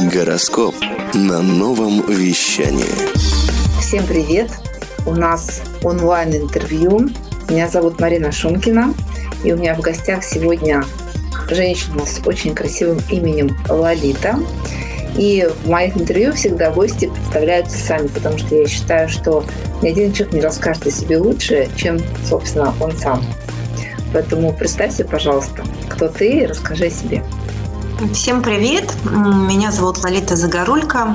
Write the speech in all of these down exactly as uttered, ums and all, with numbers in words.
Гороскоп на новом вещании. Всем привет! У нас онлайн-интервью. Меня зовут Марина Шумкина, и у меня в гостях сегодня женщина с очень красивым именем Лолита. И в моих интервью всегда гости представляются сами, потому что я считаю, что ни один человек не расскажет о себе лучше, чем, собственно, он сам. Поэтому представься, пожалуйста, кто ты, и расскажи о себе. Всем привет! Меня зовут Лолита Загорулько.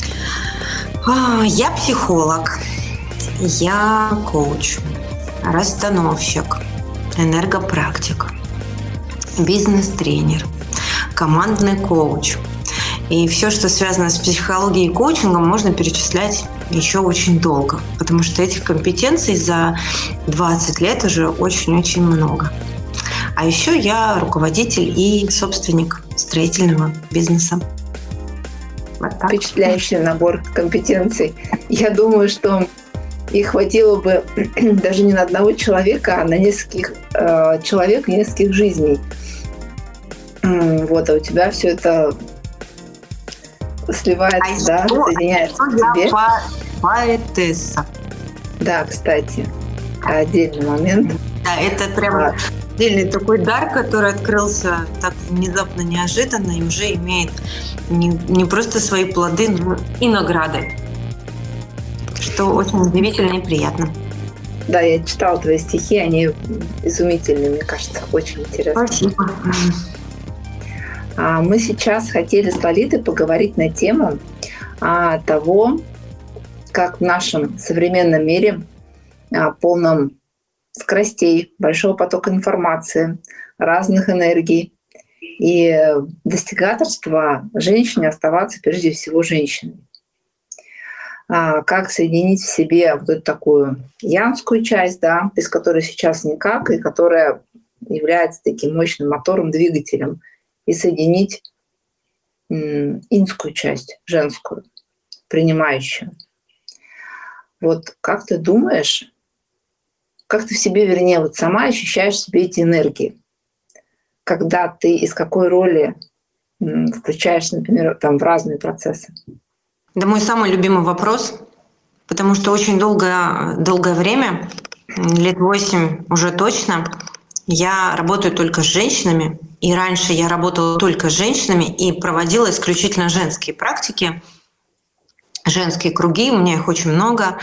Я психолог, я коуч, расстановщик, энергопрактик, бизнес-тренер, командный коуч. И все, что связано с психологией и коучингом, можно перечислять еще очень долго, потому что этих компетенций за двадцать лет уже очень-очень много. А еще я руководитель и собственник строительного бизнеса. Вот так. Впечатляющий набор компетенций. Я думаю, что их хватило бы даже не на одного человека, а на нескольких э, человек, нескольких жизней. Вот, а у тебя все это сливается, а да, что, соединяется а к тебе. Я поэтесса. Да, кстати, отдельный момент. Да, это прям а. отдельный такой дар, который открылся так внезапно, неожиданно и уже имеет не, не просто свои плоды, но и награды, что очень удивительно и приятно. Да, я читала твои стихи, они изумительные, мне кажется, очень интересно. Спасибо. Мы сейчас хотели с Лолитой поговорить на тему того, как в нашем современном мире, полном скоростей, большого потока информации, разных энергий и достигаторства, женщине оставаться прежде всего женщиной. Как соединить в себе вот эту такую янскую часть, да, без которой сейчас никак, и которая является таким мощным мотором, двигателем, и соединить инскую часть, женскую, принимающую. Вот как ты думаешь, как ты в себе, вернее, вот сама ощущаешь в себе эти энергии, когда ты из какой роли включаешь, например, там, в разные процессы? Это мой самый любимый вопрос, потому что очень долгое, долгое время, лет восемь уже точно, я работаю только с женщинами, и раньше я работала только с женщинами и проводила исключительно женские практики, женские круги, у меня их очень много,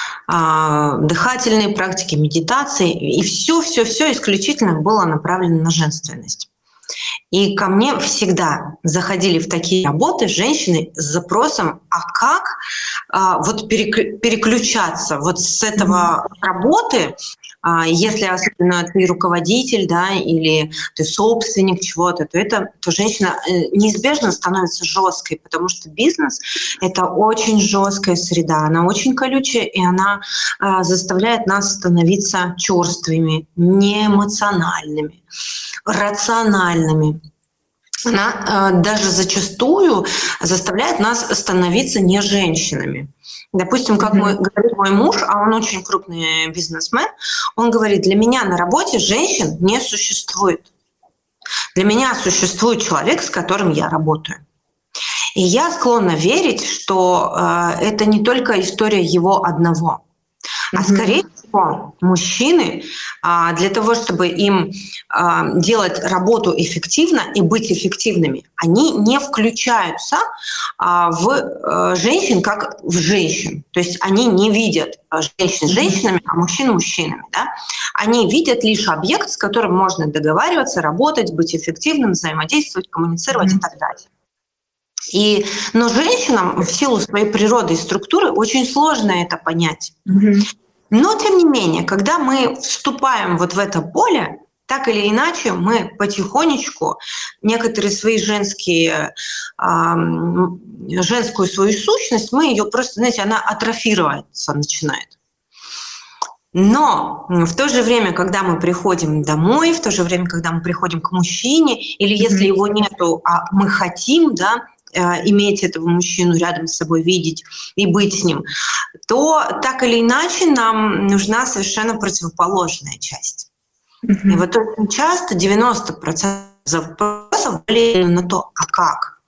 дыхательные практики, медитации, и все-все-все исключительно было направлено на женственность. И ко мне всегда заходили в такие работы женщины с запросом, а как а, вот переключаться вот с этого работы, а, если особенно ты руководитель, да, или ты собственник чего-то, то это, то женщина неизбежно становится жесткой, потому что бизнес — это очень жесткая среда, она очень колючая, и она а, заставляет нас становиться черствыми, неэмоциональными, рациональными. Она э, даже зачастую заставляет нас становиться не женщинами. Допустим, как мой, говорит мой муж, а он очень крупный бизнесмен, он говорит: для меня на работе женщин не существует. Для меня существует человек, с которым я работаю. И я склонна верить, что э, это не только история его одного, а скорее всего мужчины для того, чтобы им делать работу эффективно и быть эффективными, они не включаются в женщин как в женщин. То есть они не видят женщин женщинами, а мужчин мужчинами. Да? Они видят лишь объект, с которым можно договариваться, работать, быть эффективным, взаимодействовать, коммуницировать mm-hmm. и так далее. И, но женщинам в силу своей природы и структуры очень сложно это понять. Mm-hmm. Но, тем не менее, когда мы вступаем вот в это поле, так или иначе мы потихонечку некоторые свои женские, э, женскую свою сущность, мы ее просто, знаете, она атрофироваться начинает. Но в то же время, когда мы приходим домой, в то же время, когда мы приходим к мужчине, или если mm-hmm. его нету, а мы хотим, да, иметь этого мужчину рядом с собой, видеть и быть с ним, то так или иначе нам нужна совершенно противоположная часть. Mm-hmm. И вот очень часто девяносто процентов запросов были на то, а как?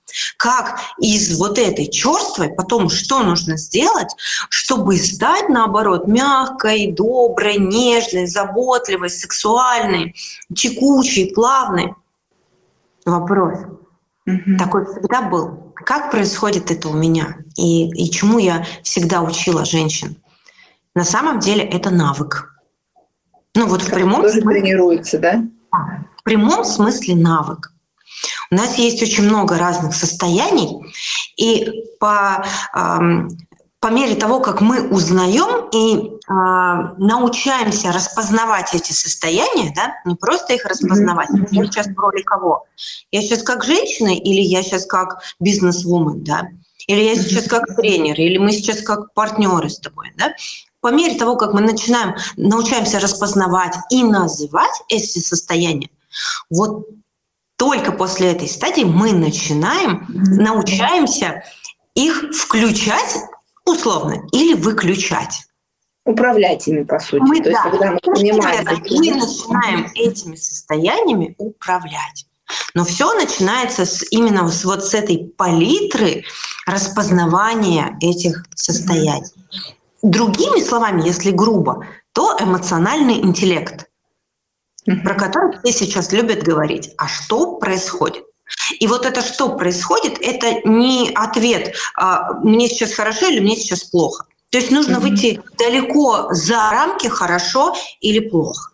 Как из вот этой черствой потом что нужно сделать, чтобы стать, наоборот, мягкой, доброй, нежной, заботливой, сексуальной, текучей, плавной. Вопрос mm-hmm. такой всегда был. Как происходит это у меня? И, и чему я всегда учила женщин? На самом деле это навык. Ну вот в прямом тоже смысле тренируется, да? В прямом смысле навык. У нас есть очень много разных состояний, и по, э, по мере того, как мы узнаем и э, научаемся распознавать эти состояния, да, не просто их распознавать, mm-hmm. я сейчас в роли кого? Я сейчас как женщина или я сейчас как бизнес-вумен, да? Или я сейчас как тренер, или мы сейчас как партнеры с тобой, да? По мере того, как мы начинаем, научаемся распознавать и называть эти состояния, вот только после этой стадии мы начинаем, научаемся их включать условно или выключать. Управлять ими, по сути. Мы, То есть, да, когда мы понимаем, мы начинаем этими состояниями управлять. Но все начинается с, именно с, вот с этой палитры распознавания этих состояний. Другими словами, если грубо, то эмоциональный интеллект, mm-hmm. про который все сейчас любят говорить. А что происходит? И вот это «что происходит» — это не ответ «мне сейчас хорошо» или «мне сейчас плохо». То есть нужно mm-hmm. выйти далеко за рамки «хорошо» или «плохо».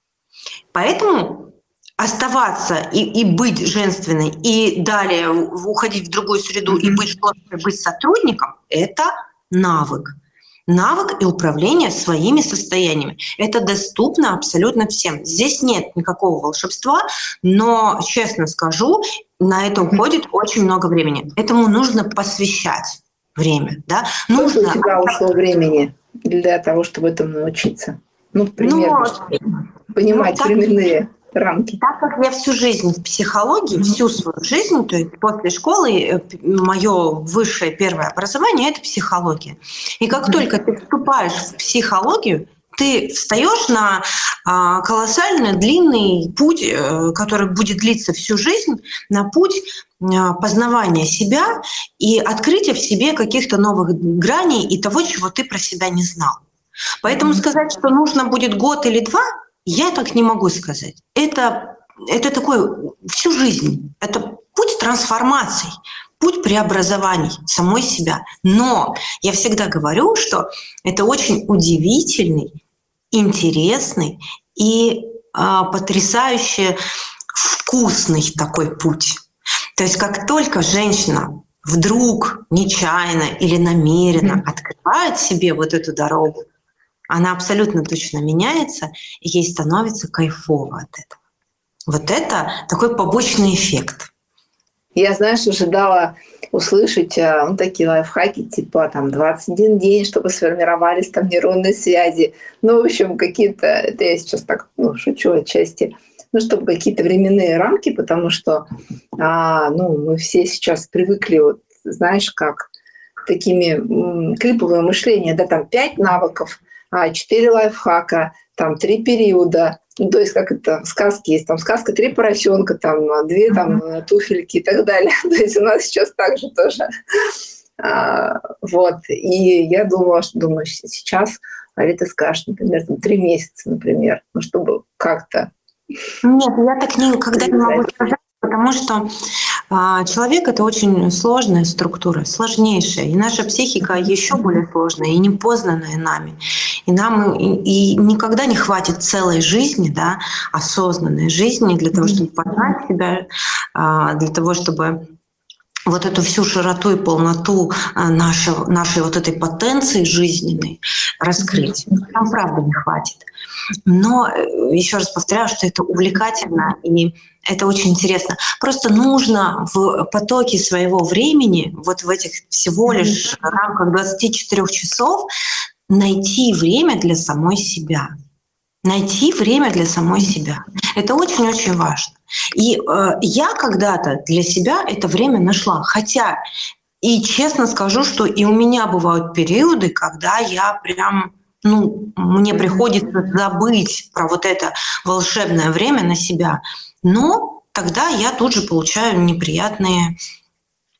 Поэтому оставаться и, и быть женственной, и далее уходить в другую среду mm-hmm. и быть женственной, быть сотрудником — это навык. Навык и управление своими состояниями. Это доступно абсолютно всем. Здесь нет никакого волшебства, но, честно скажу, на это уходит очень много времени. Этому нужно посвящать время. Да? Нужно... Сколько у тебя ушло времени для того, чтобы этому научиться? Ну, примерно, ну, понимать ну, временные рамки. Так как я всю жизнь в психологии, mm-hmm. всю свою жизнь, то есть после школы мое высшее первое образование – это психология. И как mm-hmm. только ты вступаешь в психологию, ты встаешь на а, колоссально длинный путь, который будет длиться всю жизнь, на путь а, познавания себя и открытия в себе каких-то новых граней и того, чего ты про себя не знал. Поэтому mm-hmm. сказать, что нужно будет год или два, я так не могу сказать. Это, это такой всю жизнь. Это путь трансформаций, путь преобразований самой себя. Но я всегда говорю, что это очень удивительный, интересный и а, потрясающе вкусный такой путь. То есть как только женщина вдруг нечаянно или намеренно mm-hmm. открывает себе вот эту дорогу, она абсолютно точно меняется, и ей становится кайфово от этого. Вот это такой побочный эффект. Я, знаешь, ожидала услышать ну, такие лайфхаки, типа там двадцать один день, чтобы сформировались там нейронные связи. Ну, в общем, какие-то, это я сейчас так ну, шучу отчасти, ну, чтобы какие-то временные рамки, потому что а, ну, мы все сейчас привыкли, вот, знаешь, как такими м, клиповое мышление, да, там пять навыков, четыре лайфхака, там три периода, ну, то есть как это в сказке есть, там сказка «Три поросенка», там две там, mm-hmm. туфельки и так далее. То есть у нас сейчас так же тоже. А, вот. И я думала, что думаю, сейчас Арита скажет, например, там, три месяца, например, ну, чтобы как-то... Нет, я так никогда не могу сказать, потому что а, человек — это очень сложная структура, сложнейшая. И наша психика еще более сложная и непознанная нами. И нам и, и никогда не хватит целой жизни, да, осознанной жизни для того, чтобы познать себя, а, для того, чтобы вот эту всю широту и полноту нашей, нашей вот этой потенции жизненной раскрыть. Нам правда не хватит. Но еще раз повторяю, что это увлекательно и это очень интересно. Просто нужно в потоке своего времени, вот в этих всего лишь рамках двадцати четырёх часов, найти время для самой себя. Найти время для самой себя. Это очень-очень важно. И э, я когда-то для себя это время нашла. Хотя, и честно скажу, что и у меня бывают периоды, когда я прям, ну, мне приходится забыть про вот это волшебное время на себя. Но тогда я тут же получаю неприятные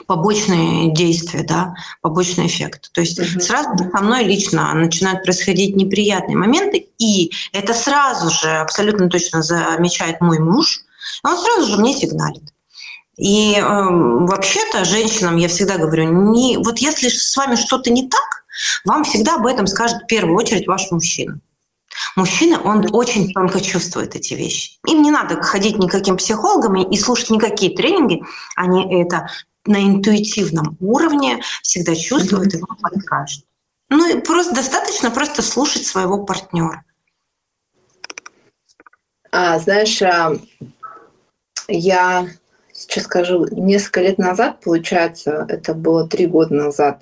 побочные действия, да, побочный эффект. То есть mm-hmm. сразу со мной лично начинают происходить неприятные моменты, и это сразу же абсолютно точно замечает мой муж, он сразу же мне сигналит. И э, вообще-то женщинам я всегда говорю, не, вот если с вами что-то не так, вам всегда об этом скажет в первую очередь ваш мужчина. Мужчина, он очень тонко чувствует эти вещи. Им не надо ходить никаким психологам и слушать никакие тренинги, они это на интуитивном уровне всегда чувствуют и вам подскажут. Ну и просто достаточно просто слушать своего партнера. А, знаешь, я сейчас скажу, несколько лет назад, получается, это было три года назад,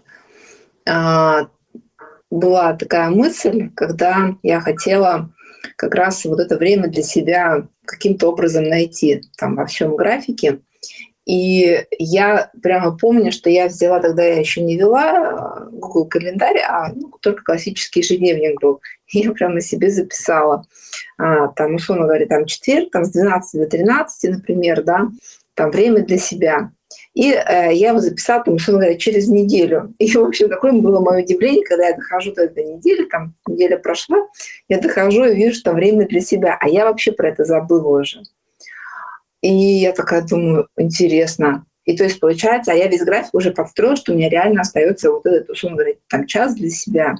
была такая мысль, когда я хотела как раз вот это время для себя каким-то образом найти там во всем графике. И я прямо помню, что я взяла, тогда я еще не вела Google календарь, а ну, только классический ежедневник был. И я прямо себе записала, а, там, условно говоря, там четверг, там с двенадцати до тринадцати, например, да, там время для себя. И э, я его записала, там, условно говоря, через неделю. И, в общем, какое было мое удивление, когда я дохожу до этой недели, там неделя прошла, я дохожу и вижу, что там время для себя. А я вообще про это забыла уже. И я такая думаю, интересно. И то есть получается, а я весь график уже подстроила, что у меня реально остается вот этот, условно говоря, там час для себя.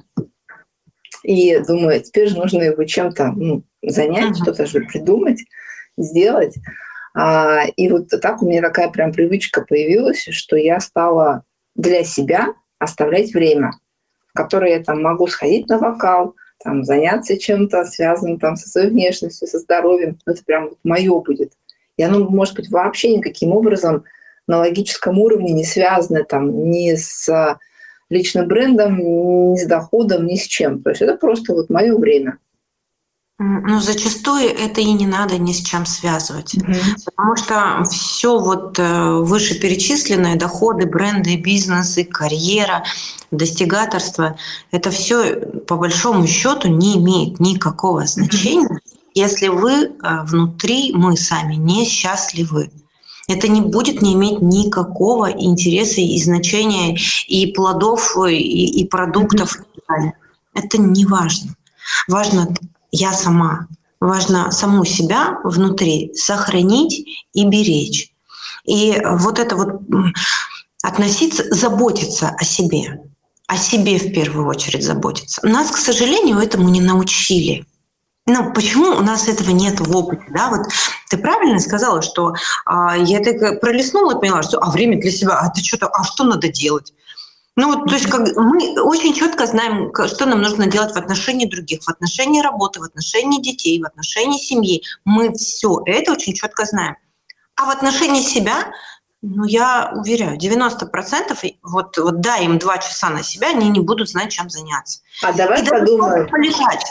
И думаю, теперь же нужно его чем-то ну, занять, uh-huh. что-то же придумать, сделать. А, и вот так у меня такая прям привычка появилась, что я стала для себя оставлять время, в которое я там могу сходить на вокал, там, заняться чем-то связанным там, со своей внешностью, со здоровьем. Это прям вот мое будет. И оно, может быть, вообще никаким образом на логическом уровне не связано там, ни с личным брендом, ни с доходом, ни с чем. То есть это просто вот мое время. Ну, зачастую это и не надо ни с чем связывать. Mm-hmm. Потому что все вот вышеперечисленное, доходы, бренды, бизнесы, карьера, достигаторство, это все по большому счету не имеет никакого значения, mm-hmm. если вы внутри, мы сами не счастливы. Это не будет не иметь никакого интереса и значения и плодов, и, и продуктов. Mm-hmm. Это не важно. Важно я сама. Важно саму себя внутри сохранить и беречь. И вот это вот относиться, заботиться о себе. О себе в первую очередь заботиться. Нас, к сожалению, этому не научили. Ну, почему у нас этого нет в опыте? Да? Вот ты правильно сказала, что а, я так пролистнула и поняла, что а время для себя, а, ты что-то, а что надо делать? Ну вот, то есть как, мы очень четко знаем, что нам нужно делать в отношении других, в отношении работы, в отношении детей, в отношении семьи. Мы все это очень четко знаем. А в отношении себя, ну я уверяю, девяносто процентов, вот, вот дай им два часа на себя, они не будут знать, чем заняться. А давай и подумаем. Полежать.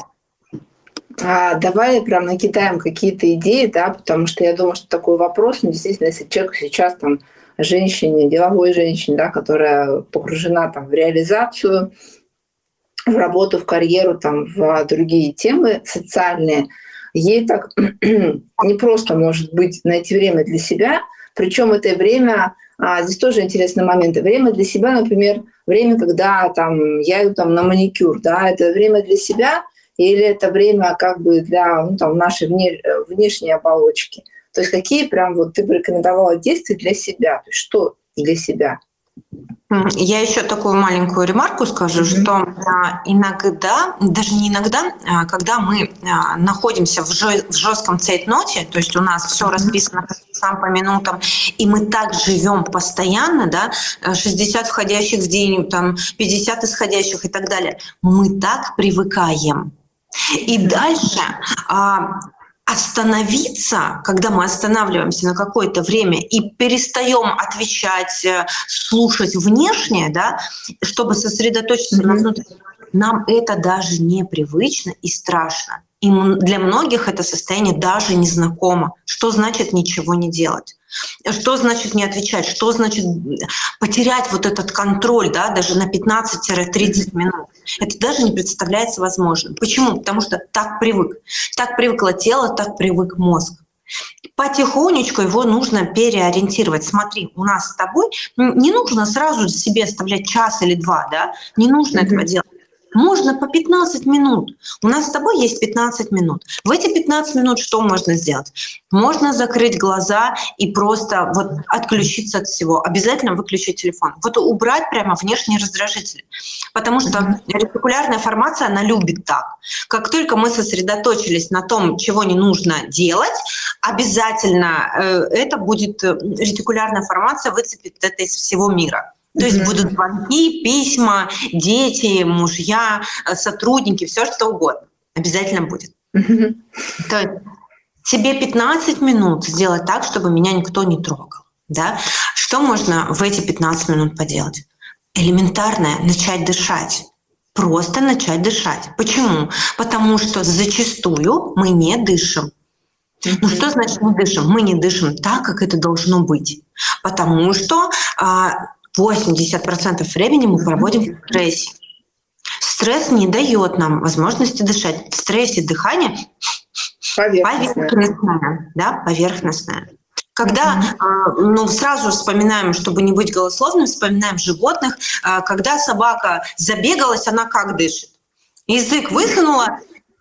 А давай прям накидаем какие-то идеи, да, потому что я думаю, что такой вопрос, ну, действительно, если человек сейчас там женщине, деловой женщине, да, которая погружена там, в реализацию, в работу, в карьеру, там, в другие темы социальные, ей так не просто, может быть, найти время для себя, причем это время, а, здесь тоже интересный момент, время для себя, например, время, когда там, я иду там, на маникюр, да, это время для себя или это время как бы для ну, там, нашей вне, внешней оболочки. То есть какие прям вот ты бы рекомендовала действия для себя? То есть что для себя? Я еще такую маленькую ремарку скажу, mm-hmm. что иногда, даже не иногда, когда мы находимся в жестком цейтноте, то есть у нас все mm-hmm. расписано по часам, по минутам, и мы так живем постоянно, да, шестьдесят входящих в день, там, пятьдесят исходящих и так далее, мы так привыкаем. И mm-hmm. дальше... остановиться, когда мы останавливаемся на какое-то время и перестаем отвечать, слушать внешнее, да, чтобы сосредоточиться mm-hmm. на внутреннем, нам это даже непривычно и страшно. И для многих это состояние даже незнакомо. Что значит ничего не делать? Что значит не отвечать? Что значит потерять вот этот контроль, да, даже на пятнадцать-тридцать минут? Это даже не представляется возможным. Почему? Потому что так привык. Так привыкло тело, так привык мозг. Потихонечку его нужно переориентировать. Смотри, у нас с тобой не нужно сразу себе оставлять час или два, да? Не нужно mm-hmm. этого делать. Можно по пятнадцать минут. У нас с тобой есть пятнадцать минут. В эти пятнадцать минут что можно сделать? Можно закрыть глаза и просто вот отключиться от всего. Обязательно выключить телефон. Вот убрать прямо внешние раздражители. Потому что ретикулярная формация, она любит так. Как только мы сосредоточились на том, чего не нужно делать, обязательно э, это будет, ретикулярная формация выцепит это из всего мира. То есть mm-hmm. будут звонки, письма, дети, мужья, сотрудники, все что угодно. Обязательно будет. Mm-hmm. То есть тебе пятнадцать минут сделать так, чтобы меня никто не трогал. Да? Что можно в эти пятнадцать минут поделать? Элементарное — начать дышать. Просто начать дышать. Почему? Потому что зачастую мы не дышим. Mm-hmm. Ну что значит не дышим? Мы не дышим так, как это должно быть. Потому что восемьдесят процентов времени мы проводим в стрессе. Стресс не дает нам возможности дышать. В стрессе дыхание поверхностное. поверхностное, да, поверхностное. Когда mm-hmm. ну, сразу вспоминаем, чтобы не быть голословным, вспоминаем животных. Когда собака забегалась, она как дышит? Язык высунула,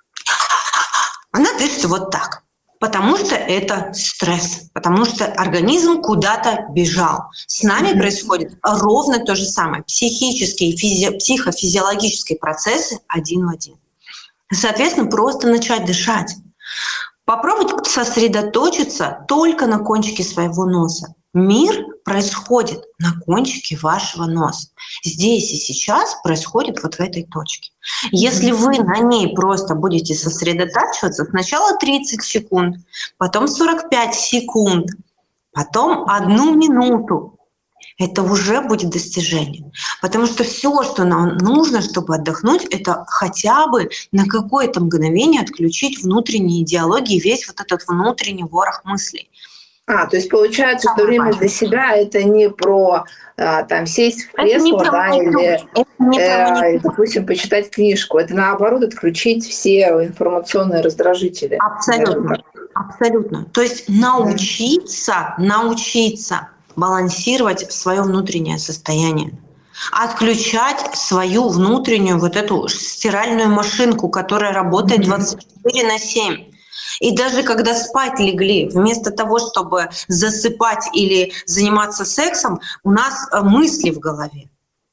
она дышит вот так. Потому что это стресс, потому что организм куда-то бежал. С нами mm-hmm. происходит ровно то же самое. Психические и физи- психофизиологические процессы один в один. Соответственно, просто начать дышать. Попробовать сосредоточиться только на кончике своего носа. Мир происходит на кончике вашего носа. Здесь и сейчас происходит вот в этой точке. Если вы на ней просто будете сосредотачиваться, сначала тридцать секунд, потом сорок пять секунд, потом одну минуту, это уже будет достижение. Потому что все, что нам нужно, чтобы отдохнуть, это хотя бы на какое-то мгновение отключить внутренние идеологии, весь вот этот внутренний ворох мыслей. А, то есть получается, что время для себя — это не про а, там сесть в кресло, да, или, э, допустим, почитать книжку. Это наоборот отключить все информационные раздражители. Абсолютно, абсолютно. То есть научиться, научиться балансировать свое внутреннее состояние, отключать свою внутреннюю вот эту стиральную машинку, которая работает двадцать четыре на семь. И даже когда спать легли, вместо того, чтобы засыпать или заниматься сексом, у нас мысли в голове.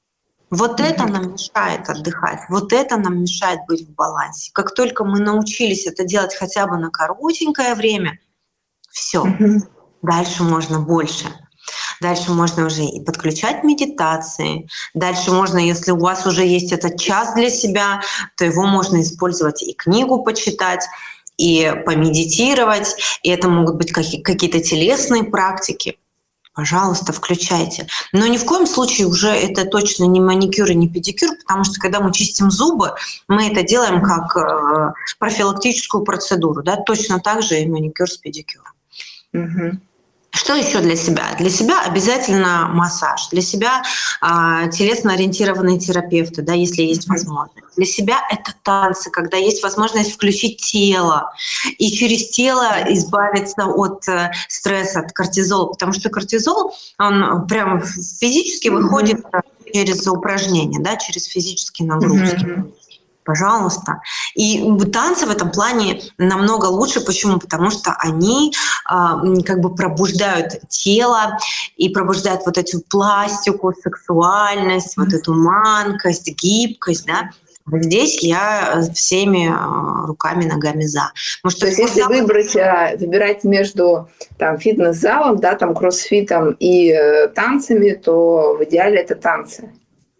Вот это нам мешает отдыхать, вот это нам мешает быть в балансе. Как только мы научились это делать хотя бы на коротенькое время, все, дальше можно больше. Дальше можно уже и подключать медитации. Дальше можно, если у вас уже есть этот час для себя, то его можно использовать и книгу почитать, и помедитировать, и это могут быть какие-то телесные практики. Пожалуйста, включайте. Но ни в коем случае уже это точно не маникюр и не педикюр, потому что когда мы чистим зубы, мы это делаем как э, профилактическую процедуру, да, точно так же и маникюр с педикюром. Mm-hmm. Что еще для себя? Для себя обязательно массаж, для себя э, телесно-ориентированные терапевты, да, если есть возможность. Для себя это танцы, когда есть возможность включить тело и через тело избавиться от э, стресса, от кортизола, потому что кортизол, он прям физически mm-hmm. выходит через упражнения, да, через физические нагрузки. Mm-hmm. Пожалуйста. И танцы в этом плане намного лучше. Почему? Потому что они э, как бы пробуждают тело и пробуждают вот эту пластику, сексуальность, mm-hmm. вот эту манкость, гибкость, да. Вот здесь я всеми руками, ногами за. Потому что то есть если выбрать, выбирать между там, фитнес-залом, да, там, кроссфитом и э, танцами, то в идеале это танцы.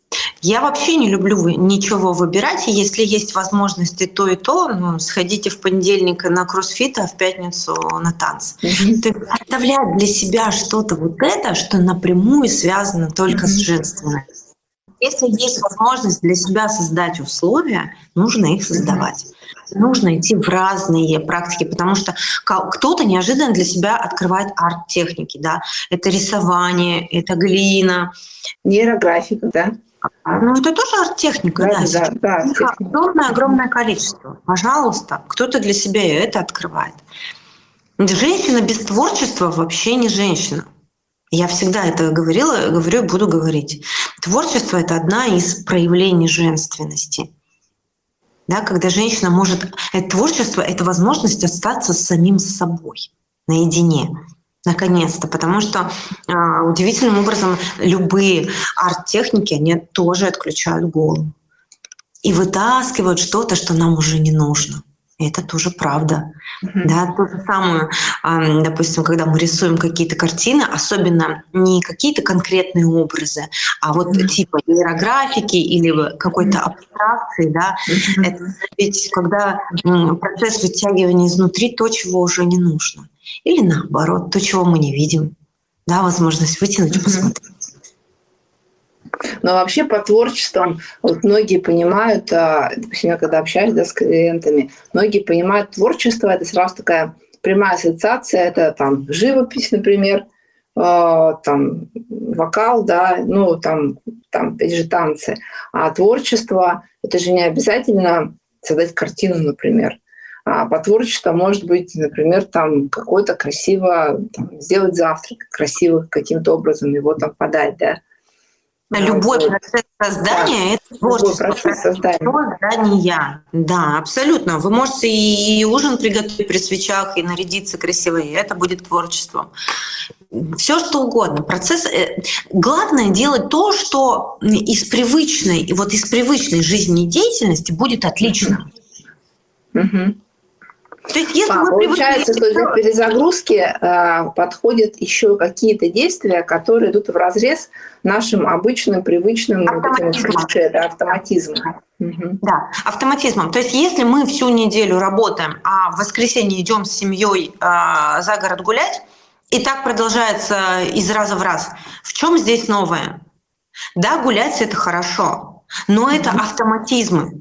Я вообще не люблю ничего выбирать, и если есть возможности то и то, ну, сходите в понедельник на кроссфит, а в пятницу на танцы. Mm-hmm. То есть оставлять для себя что-то вот это, что напрямую связано только mm-hmm. с женственным. Если есть возможность для себя создать условия, нужно их создавать. Mm-hmm. Нужно идти в разные практики, потому что кто-то неожиданно для себя открывает арт-техники. Да? Это рисование, это глина. Нейрографика, да? Ну, это тоже арт-техника, да. Да, да, да, огромное, огромное количество. Пожалуйста, кто-то для себя это открывает. Женщина без творчества вообще не женщина. Я всегда это говорила, говорю и буду говорить. Творчество — это одна из проявлений женственности. Да, когда женщина может... Это творчество — это возможность остаться с самим собой наедине. Наконец-то. Потому что э, удивительным образом любые арт-техники, они тоже отключают голову. И вытаскивают что-то, что нам уже не нужно. И это тоже правда. Mm-hmm. Да, то же самое, э, допустим, когда мы рисуем какие-то картины, особенно не какие-то конкретные образы, а вот mm-hmm. типа иерографики или какой-то абстракции, да, mm-hmm. это ведь когда э, процесс вытягивания изнутри то, чего уже не нужно. Или наоборот, то, чего мы не видим. Да, возможность вытянуть и mm-hmm. посмотреть. Но вообще по творчествам вот многие понимают, допустим, я когда общаюсь, да, с клиентами, многие понимают, творчество — это сразу такая прямая ассоциация, это там живопись, например, там вокал, да, ну там, там опять же танцы. А творчество — это же не обязательно создать картину, например. А по творчеству может быть, например, там какой-то красиво там, сделать завтрак, красиво каким-то образом его там подать, да. Любой вот. Процесс создания да. — это творчество. Процесс создания. Создания. Да, абсолютно. Вы можете и ужин приготовить при свечах, и нарядиться красиво, и это будет творчеством. Все что угодно. Процесс. Главное делать то, что из привычной, вот из привычной жизнедеятельности будет отлично. Угу. То есть, если а, мы получается, что для перезагрузки э, подходят еще какие-то действия, которые идут вразрез нашим обычным, привычным клише, да, автоматизмом. Угу. Да, автоматизмом. То есть, если мы всю неделю работаем, а в воскресенье идем с семьей э, за город гулять, и так продолжается из раза в раз, в чем здесь новое? Да, гулять — это хорошо, но угу. это автоматизмы.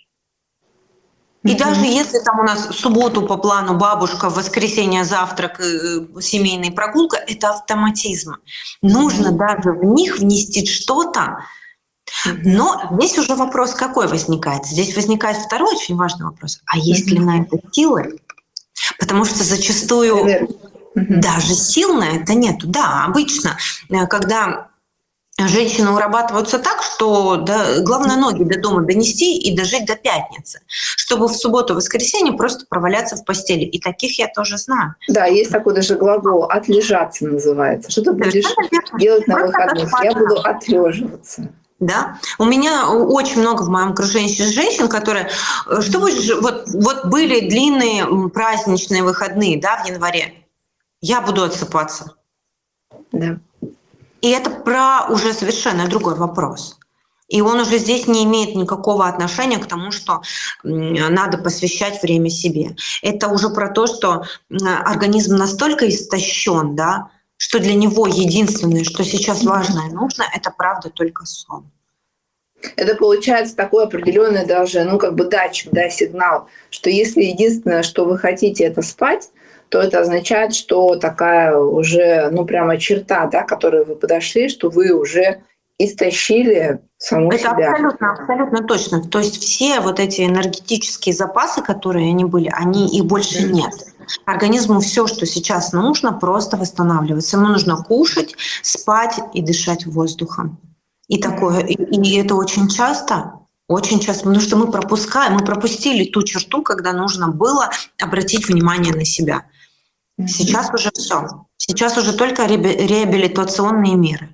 И mm-hmm. даже если там у нас в субботу по плану бабушка, в воскресенье завтрак, семейная прогулка, это автоматизм. Нужно mm-hmm. даже в них внести что-то. Mm-hmm. Но здесь уже вопрос какой возникает? Здесь возникает второй очень важный вопрос. А есть mm-hmm. ли на это силы? Потому что зачастую mm-hmm. даже сил на это нету. Да, обычно, когда... Женщины урабатываются так, что да, главное ноги до дома донести и дожить до пятницы, чтобы в субботу-воскресенье просто проваляться в постели. И таких я тоже знаю. Да, есть такой даже глагол «отлежаться» называется. Что ты будешь делать на выходных? Я буду отлеживаться. Да, у меня очень много в моем окружении женщин, которые, что будешь, вот, вот были длинные праздничные выходные, да, в январе. Я буду отсыпаться. Да. И это про уже совершенно другой вопрос. И он уже здесь не имеет никакого отношения к тому, что надо посвящать время себе. Это уже про то, что организм настолько истощен, да, что для него единственное, что сейчас важно и нужно, это правда только сон. Это получается такой определенный даже, ну, как бы датчик, да, сигнал, что если единственное, что вы хотите, это спать, то это означает, что такая уже, ну, прямо черта, да, к которой вы подошли, что вы уже истощили саму это себя. Это абсолютно, абсолютно точно. То есть все вот эти энергетические запасы, которые они были, они их больше mm-hmm. нет. Организму все, что сейчас нужно, просто восстанавливаться. Ему нужно кушать, спать и дышать воздухом. И такое, и, и это очень часто. Очень часто, потому что мы пропускаем, мы пропустили ту черту, когда нужно было обратить внимание на себя. Сейчас уже все. Сейчас уже только реабилитационные меры.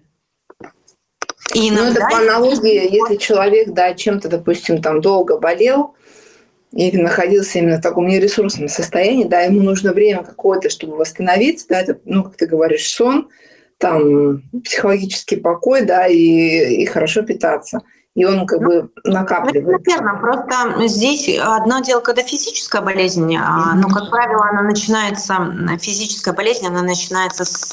И иногда... Ну, это по аналогии, если человек, да, чем-то, допустим, там долго болел или находился именно в таком нересурсном состоянии, да, ему нужно время какое-то, чтобы восстановиться, да, это, ну, как ты говоришь, сон, там, психологический покой, да, и, и хорошо питаться. И он как бы накапливает. Верно, просто здесь одно дело, когда физическая болезнь, mm-hmm. но, как правило, она начинается, физическая болезнь, она начинается с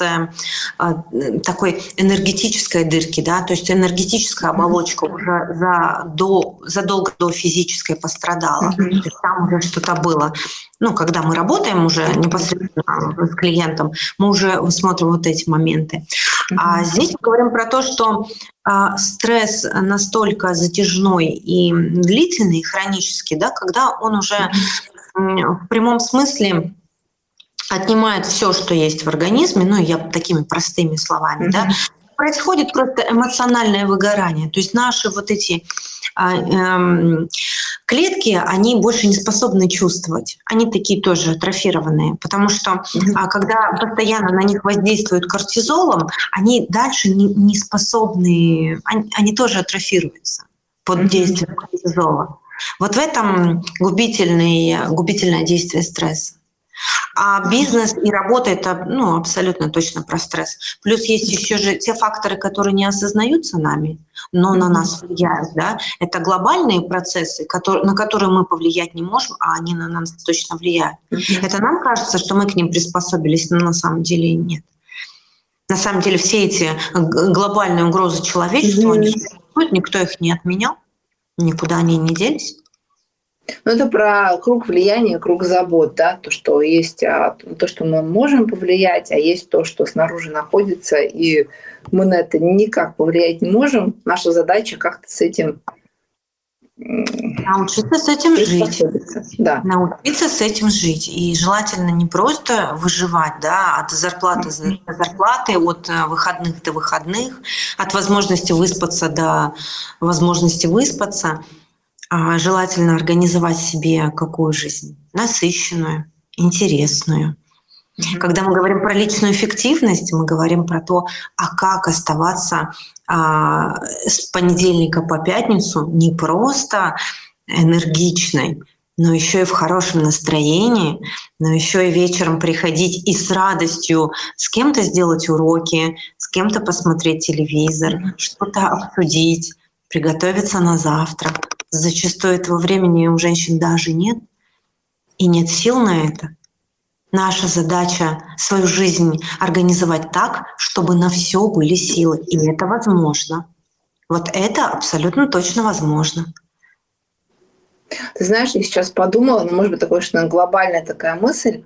такой энергетической дырки, да, то есть энергетическая оболочка mm-hmm. уже за, до, задолго до физической пострадала, mm-hmm. то есть там уже что-то было. Ну, когда мы работаем уже непосредственно с клиентом, мы уже смотрим вот эти моменты. Mm-hmm. А здесь мы говорим про то, что а, стресс настолько затяжной и длительный, хронический, да, когда он уже mm-hmm. в прямом смысле отнимает все, что есть в организме, ну, я такими простыми словами, mm-hmm. да, происходит просто эмоциональное выгорание. То есть наши вот эти а, эм, клетки, они больше не способны чувствовать. Они такие тоже атрофированные, потому что mm-hmm. а, когда постоянно на них воздействуют кортизолом, они дальше не, не способны, они, они тоже атрофируются под mm-hmm. действием кортизола. Вот в этом губительный, губительное действие стресса. А бизнес и работа — это ну, абсолютно точно про стресс. Плюс есть еще же те факторы, которые не осознаются нами, но на нас влияют. Да? Это глобальные процессы, которые, на которые мы повлиять не можем, а они на нас точно влияют. Это нам кажется, что мы к ним приспособились, но на самом деле нет. На самом деле все эти глобальные угрозы человечеству, они существуют, никто их не отменял, никуда они не делись. Ну, это про круг влияния, круг забот, да, то, что есть а, то, что мы можем повлиять, а есть то, что снаружи находится, и мы на это никак повлиять не можем. Наша задача как-то с этим научиться с этим жить. Да. Научиться с этим жить. И желательно не просто выживать, да, от зарплаты до зарплаты, от выходных до выходных, от возможности выспаться до возможности выспаться. А желательно организовать себе какую жизнь? Насыщенную, интересную. Mm-hmm. Когда мы говорим про личную эффективность, мы говорим про то, а как оставаться а, с понедельника по пятницу не просто энергичной, но еще и в хорошем настроении, но еще и вечером приходить и с радостью с кем-то сделать уроки, с кем-то посмотреть телевизор, mm-hmm. что-то обсудить, приготовиться на завтрак. Зачастую этого времени у женщин даже нет, и нет сил на это. Наша задача — свою жизнь организовать так, чтобы на все были силы. И это возможно. Вот это абсолютно точно возможно. Ты знаешь, я сейчас подумала, ну, может быть, такая что глобальная такая мысль,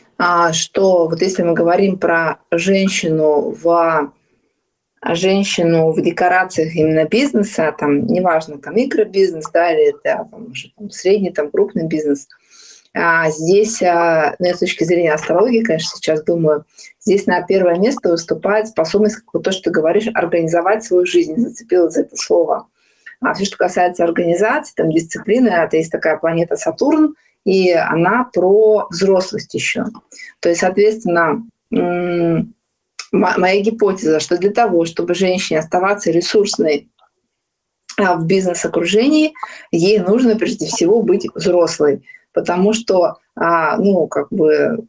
что вот если мы говорим про женщину в женщину в декорациях именно бизнеса, там, неважно, там, микробизнес, да, или это там, там, средний, там, крупный бизнес. А здесь, а, ну, с точки зрения астрологии, конечно, сейчас думаю, здесь на первое место выступает способность, как то, что ты говоришь, организовать свою жизнь. Зацепилась за это слово. А все, что касается организации, там, дисциплины, это есть такая планета Сатурн, и она про взрослость еще. То есть, соответственно, м- моя гипотеза, что для того, чтобы женщине оставаться ресурсной в бизнес-окружении, ей нужно прежде всего быть взрослой. Потому что, ну, как бы,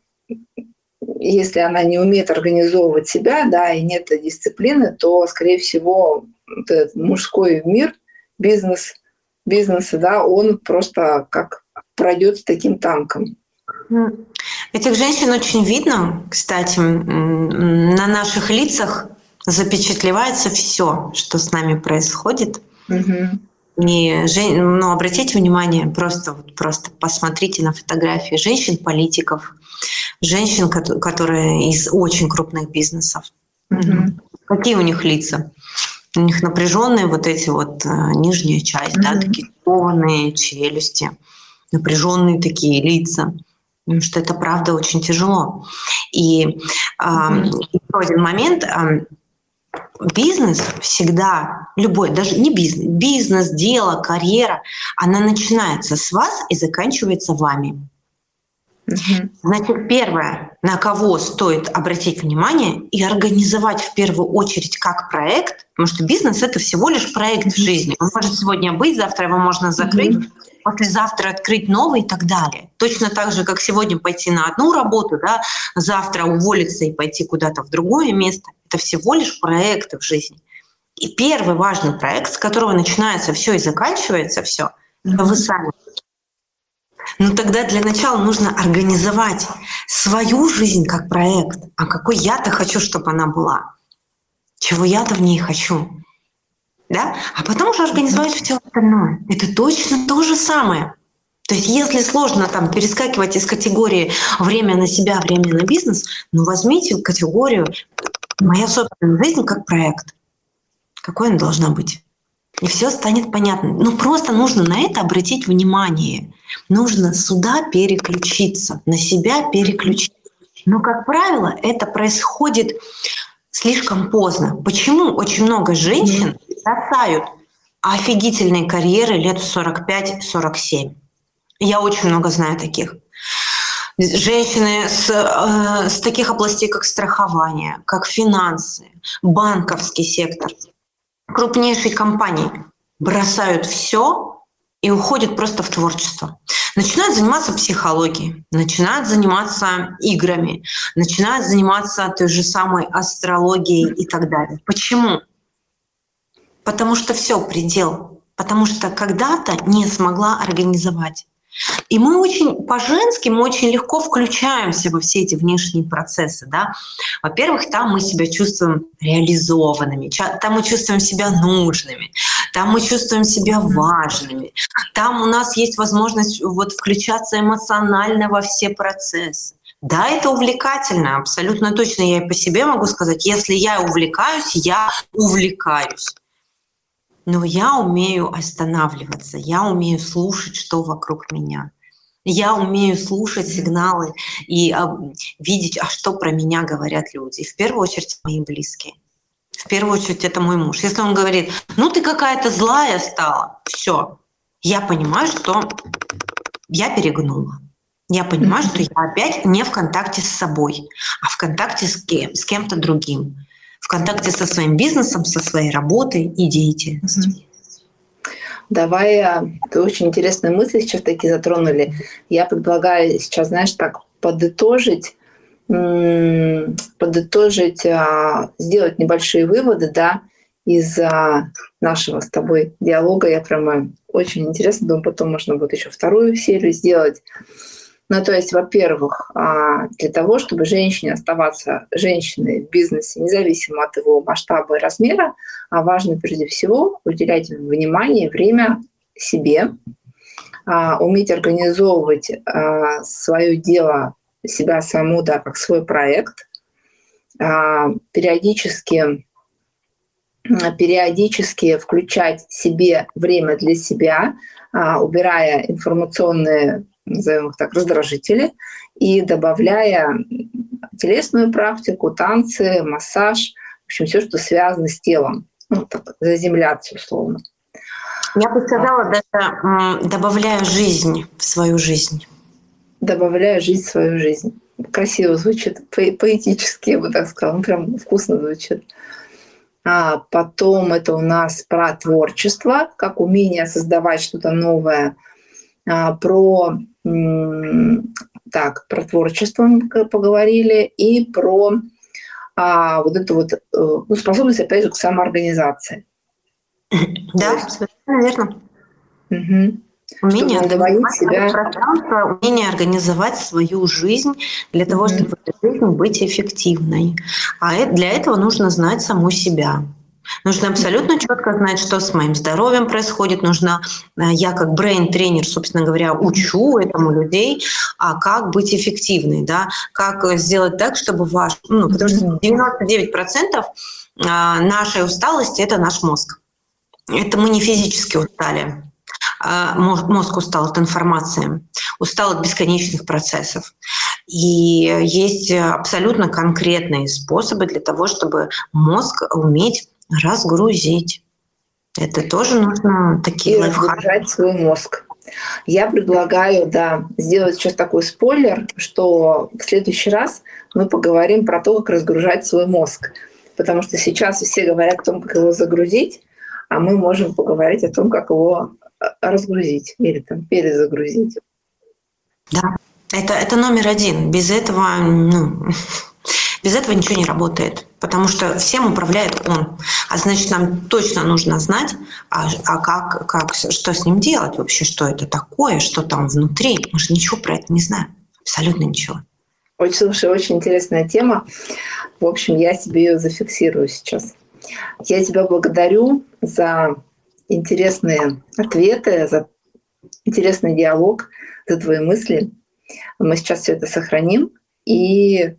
если она не умеет организовывать себя, да, и нет дисциплины, то, скорее всего, этот мужской мир, бизнес, бизнеса, да, он просто как пройдет с таким танком. Этих женщин очень видно, кстати, на наших лицах запечатлевается все, что с нами происходит. Угу. И, ну, обратите внимание, просто, просто посмотрите на фотографии женщин-политиков, женщин, которые из очень крупных бизнесов. Угу. Какие у них лица? У них напряженные вот эти вот нижняя часть, угу. да, такие кованые челюсти, напряженные такие лица. Потому что это, правда, очень тяжело. И э, еще один момент. Э, бизнес всегда, любой, даже не бизнес, бизнес, дело, карьера, она начинается с вас и заканчивается вами. Mm-hmm. Значит, первое, на кого стоит обратить внимание и организовать в первую очередь как проект, потому что бизнес — это всего лишь проект mm-hmm. в жизни. Он может сегодня быть, завтра его можно закрыть, mm-hmm. послезавтра открыть новый и так далее. Точно так же, как сегодня пойти на одну работу, да, завтра уволиться и пойти куда-то в другое место. Это всего лишь проекты в жизни. И первый важный проект, с которого начинается все и заканчивается все, mm-hmm. это вы сами. Но тогда для начала нужно организовать свою жизнь как проект. А какой я-то хочу, чтобы она была? Чего я-то в ней хочу? Да? А потом уже организовать все остальное. Это точно то же самое. То есть если сложно там перескакивать из категории «время на себя, время на бизнес», ну возьмите категорию «моя собственная жизнь как проект». Какой она должна быть? И все станет понятно. Но просто нужно на это обратить внимание. Нужно сюда переключиться, на себя переключиться. Но, как правило, это происходит слишком поздно. Почему очень много женщин бросают офигительные карьеры лет в сорок пять сорок семь? Я очень много знаю таких. Женщины с, э, с таких областей, как страхование, как финансы, банковский сектор, крупнейшие компании бросают все и уходят просто в творчество. Начинают заниматься психологией, начинают заниматься играми, начинают заниматься той же самой астрологией и так далее. Почему? Потому что все, предел. Потому что когда-то не смогла организовать. И мы очень по-женски, мы очень легко включаемся во все эти внешние процессы. Да? Во-первых, там мы себя чувствуем реализованными, там мы чувствуем себя нужными, там мы чувствуем себя важными, там у нас есть возможность вот включаться эмоционально во все процессы. Да, это увлекательно, абсолютно точно. Я и по себе могу сказать, если я увлекаюсь, я увлекаюсь. Но я умею останавливаться, я умею слушать, что вокруг меня. Я умею слушать сигналы и а, видеть, а что про меня говорят люди. И в первую очередь мои близкие. В первую очередь это мой муж. Если он говорит, ну ты какая-то злая стала, все, я понимаю, что я перегнула. Я понимаю, что я опять не в контакте с собой, а в контакте с кем, с кем-то другим. В контакте со своим бизнесом, со своей работой и деятельностью. Давай, ты очень интересные мысли сейчас такие затронули. Я предлагаю сейчас, знаешь, так подытожить, подытожить, сделать небольшие выводы, да, из нашего с тобой диалога. Я прямо очень интересно, думаю, потом можно будет еще вторую серию сделать. Ну, то есть, во-первых, для того, чтобы женщине оставаться женщиной в бизнесе, независимо от его масштаба и размера, важно прежде всего уделять внимание и время себе, уметь организовывать свое дело, себя саму, да, как свой проект, периодически, периодически включать себе время для себя, убирая информационные, назовем их так, раздражители, и добавляя телесную практику, танцы, массаж, в общем, все, что связано с телом, ну, так, заземляться условно. Я бы сказала, даже добавляя жизнь в свою жизнь. Добавляя жизнь в свою жизнь. Красиво звучит, по- поэтически, я бы так сказала, ну, прям вкусно звучит. А потом это у нас про творчество, как умение создавать что-то новое, а, про Так, про творчество мы поговорили и про а, вот эту вот ну, способность, опять же, к самоорганизации. Да, совершенно верно. Угу. Умение организовать себя... пространство, умение организовать свою жизнь для того, угу. чтобы в этой жизни быть эффективной. А для этого нужно знать саму себя. Нужно абсолютно четко знать, что с моим здоровьем происходит. Нужно, я как брейн-тренер, собственно говоря, учу этому людей, а как быть эффективной, да, как сделать так, чтобы ваш, ну, потому что девяносто девять процентов нашей усталости – это наш мозг. Это мы не физически устали. Мозг устал от информации, устал от бесконечных процессов. И есть абсолютно конкретные способы для того, чтобы мозг уметь разгрузить. Это тоже нужно такие и лайфхаки. Разгружать свой мозг. Я предлагаю, да, сделать сейчас такой спойлер, что в следующий раз мы поговорим про то, как разгружать свой мозг. Потому что сейчас все говорят о том, как его загрузить, а мы можем поговорить о том, как его разгрузить или там перезагрузить. Да, это, это номер один. Без этого, ну, без этого ничего не работает, потому что всем управляет он. А значит, нам точно нужно знать, а, а как, как, что с ним делать вообще, что это такое, что там внутри. Мы же ничего про это не знаем, абсолютно ничего. Очень, слушай, очень интересная тема. В общем, я себе ее зафиксирую сейчас. Я тебя благодарю за интересные ответы, за интересный диалог, за твои мысли. Мы сейчас все это сохраним и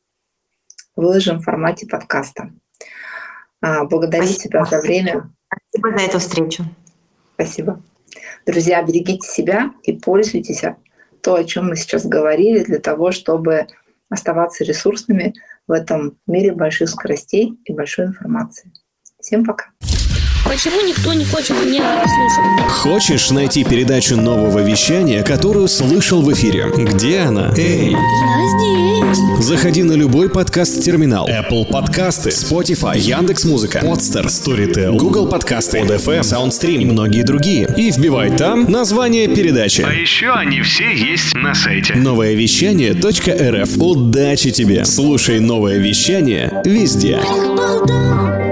выложим в формате подкаста. Благодарю Спасибо. тебя за время. Спасибо за эту встречу. Спасибо. Друзья, берегите себя и пользуйтесь то, о чем мы сейчас говорили, для того, чтобы оставаться ресурсными в этом мире больших скоростей и большой информации. Всем пока. Почему никто не хочет меня слушать? Хочешь найти передачу нового вещания, которую слышал в эфире? Где она? Эй! Я здесь. Заходи на любой подкаст-терминал. Apple подкасты, Spotify, Яндекс.Музыка, Podster, Storytel, Google подкасты, Pod эф эм, Soundstream и многие другие. И вбивай там название передачи. А еще они все есть на сайте. новое вещание точка эр эф. Удачи тебе! Слушай новое вещание везде. Балда.